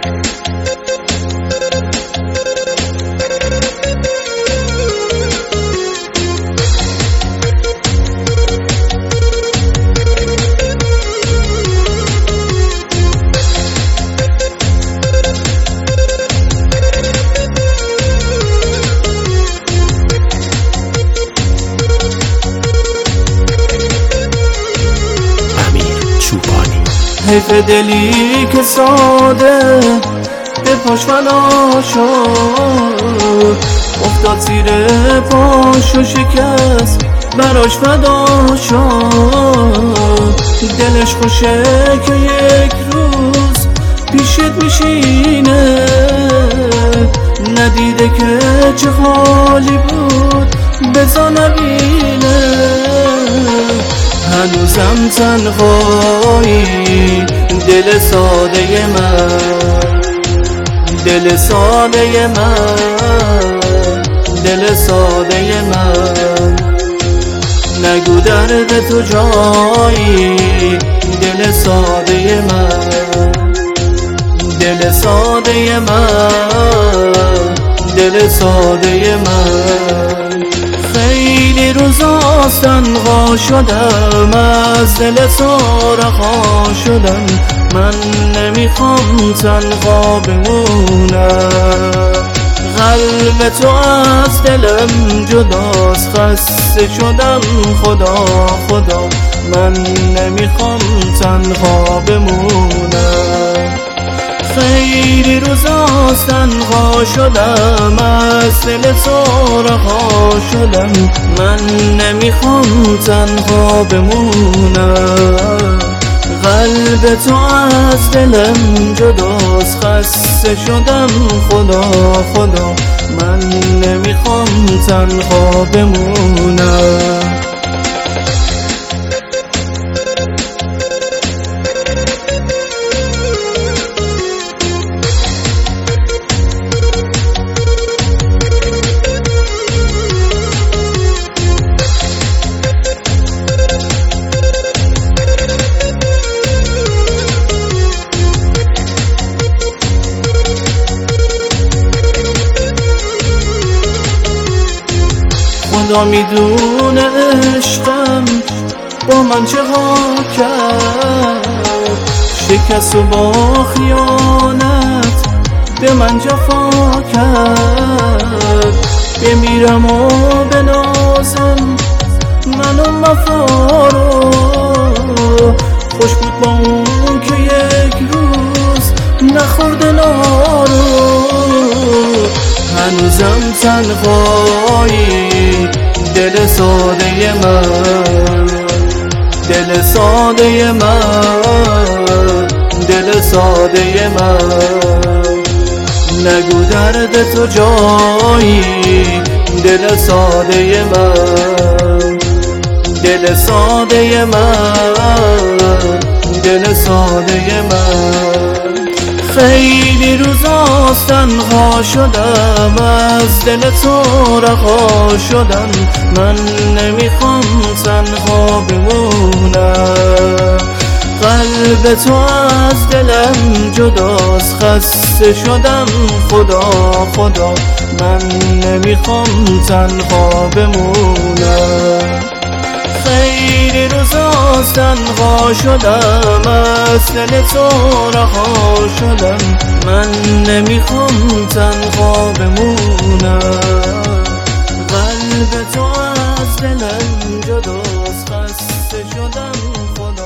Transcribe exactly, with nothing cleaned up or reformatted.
حیف دلی که ساده به پاش فنا شد، افتاد زیر پاش و شکست براش فدا شد. دلش خوشه که یک روز پیشت میشینه، ندیده که چه حالی بود بزا نبینه. هنوزم تنهایی دل ساده من، دل ساده من، دل ساده من. نگو درد تو جایی دل ساده من، دل ساده من، دل ساده من. خیلی روزاست تنها شدم، از دل تو رها شدم. من نمیخوام تنها بمونم، قلب تو از دلم جداست. خسته شدم خدا خدا، من نمیخوام تنها بمونم. خیلی روزاست تنها شدم، از دل تو رها شدم. من نمیخوام تنها بمونم، قلب تو از دلم جداست. خسته شدم خدا خدا، من نمیخوام تنها بمونم. خدا میدونه عشقم با من چه ها کرد، شکست و با خیانت به من جفا کرد. بمیرم و بنازم من و وفا رو، خوش بود با اون که یک روز نخورده نارو. هنوزم تنهایی دل ساده من، دل ساده من، دل ساده من. نگو درد تو جایی دل ساده من، دل ساده من، دل ساده من. خیلی روزاست تنها شدم، از دل تو رها شدم. من نمیخوام تنها بمونم، قلب تو از دلم جداست. خسته شدم خدا خدا، من نمیخوام تنها بمونم. خیلی روزاست تنها شدم، از دل تو رها شدم. من نمیخوام تنها بمونم، قلب تو از دلم جداست. خسته شدم خدا